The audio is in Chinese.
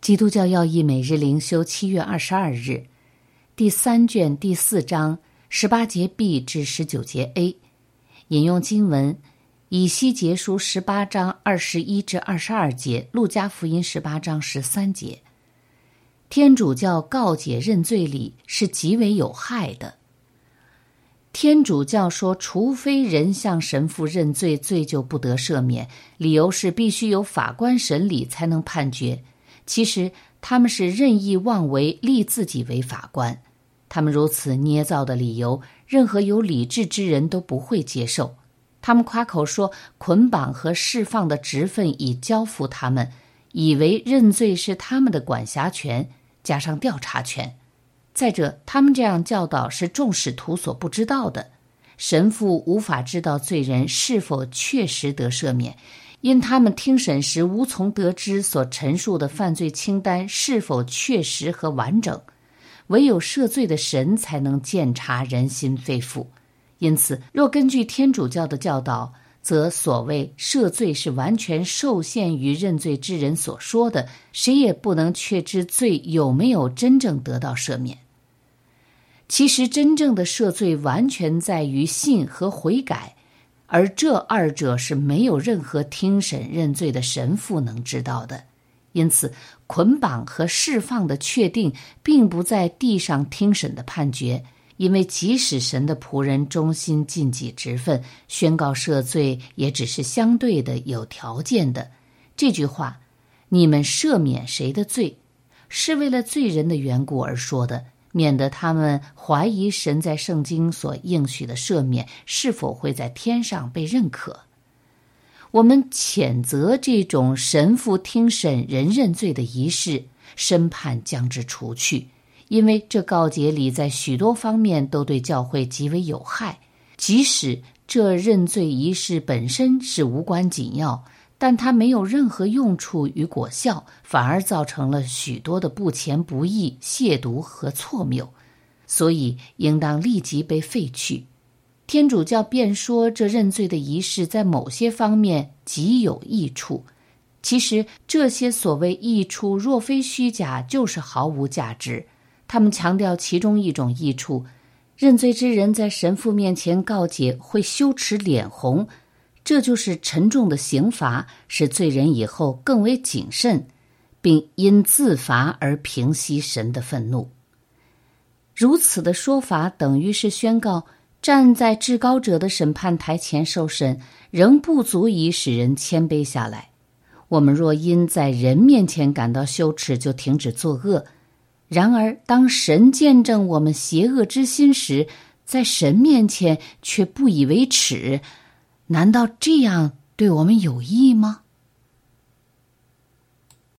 基督教要义每日灵修7月22日，第3卷第4章18节 B 至19节 A， 引用经文以西结书18章21至22节，路加福音18章13节。天主教告解认罪礼是极为有害的。天主教说，除非人向神父认罪，罪就不得赦免，理由是必须由法官审理才能判决。其实他们是任意妄为，立自己为法官。他们如此捏造的理由，任何有理智之人都不会接受。他们夸口说捆绑和释放的职分已交付他们，以为认罪是他们的管辖权加上调查权。再者，他们这样教导是众使徒所不知道的。神父无法知道罪人是否确实得赦免，因他们听审时无从得知所陈述的犯罪清单是否确实和完整。唯有赦罪的神才能鉴察人心肺腑。因此，若根据天主教的教导，则所谓赦罪是完全受限于认罪之人所说的，谁也不能确知罪有没有真正得到赦免。其实真正的赦罪完全在于信和悔改，而这二者是没有任何听审认罪的神父能知道的。因此，捆绑和释放的确定并不在地上听审的判决，因为即使神的仆人忠心尽己职分，宣告赦罪也只是相对的有条件的。这句话，你们赦免谁的罪，是为了罪人的缘故而说的，免得他们怀疑神在圣经所应许的赦免是否会在天上被认可。我们谴责这种神父听审人认罪的仪式，审判将之除去，因为这告解礼在许多方面都对教会极为有害。即使这认罪仪式本身是无关紧要，但它没有任何用处与果效，反而造成了许多的不虔不义、亵渎和错谬，所以应当立即被废去。天主教辩说这认罪的仪式在某些方面极有益处，其实这些所谓益处若非虚假，就是毫无价值。他们强调其中一种益处，认罪之人在神父面前告解会羞耻脸红，这就是沉重的刑罚，使罪人以后更为谨慎，并因自罚而平息神的愤怒。如此的说法等于是宣告，站在至高者的审判台前受审，仍不足以使人谦卑下来。我们若因在人面前感到羞耻就停止作恶，然而当神见证我们邪恶之心时，在神面前却不以为耻，难道这样对我们有益吗？